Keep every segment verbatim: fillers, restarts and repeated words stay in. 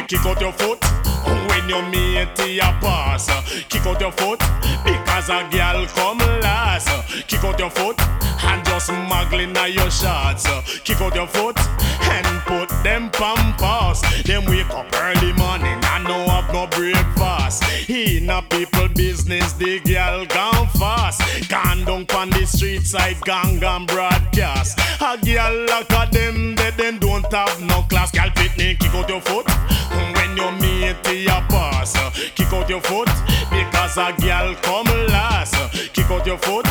kick out your foot. When you meet your pass, kick out your foot. Because a girl come last, kick out your foot. And just muggling at your shots, kick out your foot. And put them pampas. Them wake up early morning and no have no breakfast. In a people business, the girl gone fast. Gone down on the street side, gang and broadcast. A girl like a them, they then don't have no class. Girl picnic, kick out your foot. When you meet your pass, kick out your foot. Because a girl come last, kick out your foot.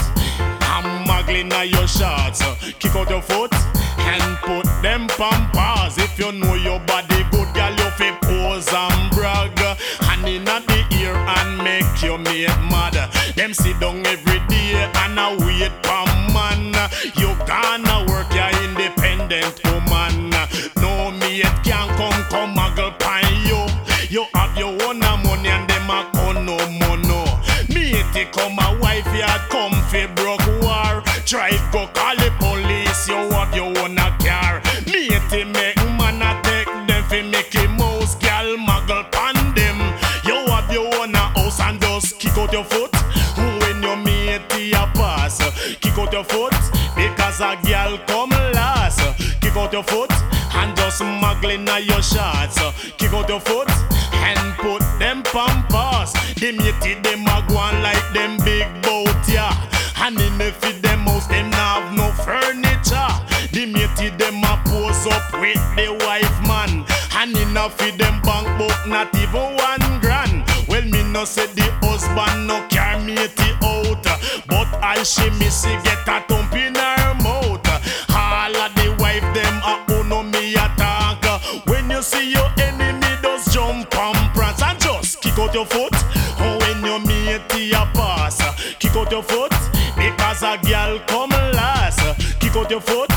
I'm muggling at your shots, kick out your foot. And put them pampas. If you know your body good, girl, you fi pose and brag. And inna the ear and make your mate mad. Them sit down every day and a wait for man. You gonna work your independent woman. No mate can come come muggle pan you. You have your own money and them a come no mono. Mate come a wife yard come fi broke war. Drive go call the police. You have your own a car. Mate make man a take them fi make a mouse. Girl muggle pan them. You have your own a house and just kick out your foot. When you meet your pass, kick out your foot. Because a girl come last, kick out your foot. And just muggling at your shots, kick out your foot. And put them pampas. Them yeti them a go on like them big boat, yeah. And in the feed them house, them not have no furniture. Them yeti them a pose up with the wife man. And in the feed them bank book, not even one grand. Well, me no say the husband no care matey out. But I she missy get a thump in her mouth. All of the wife them a uno me attack. When you see your enemy does jump and prance. And just kick out your foot. When you meet your pass, kick out your foot. Because a girl come last, kick out your foot.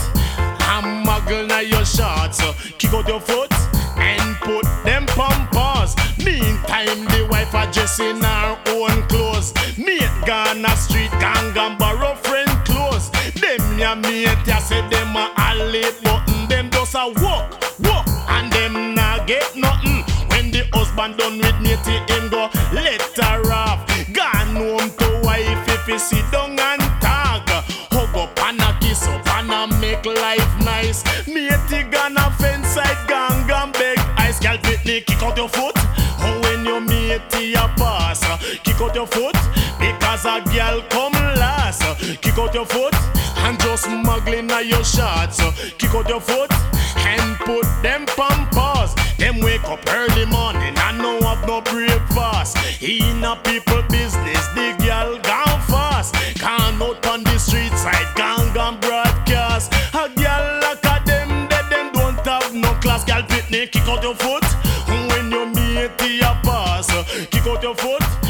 I'm muggling at your shots, kick out your foot. And put them pampas. Meantime the wife a dressing her own clothes. Mate gone a street gang and borrow friend clothes. Them ya mate ya say them a late button. Them just a walk, walk and them nah get nothing. When the husband done with matey him go let her off. Gone home to wife if he sit down and talk. Hug up and a kiss up and a make life nice. Matey gone a fence side gang and beg ice. Girl picnic, kick out your foot. When you meet your pass, kick out your foot. Because a girl come last, kick out your foot. And just muggling at your shots, kick out your foot. And put them pampas. Them wake up early morning and no have no breakfast. In a people business, the girl gone fast. Can't out on the street side, gang and broadcast. A girl like a them, they them don't have no class. Girl picnic, kick out your foot. When you meet your pass, kick out your foot.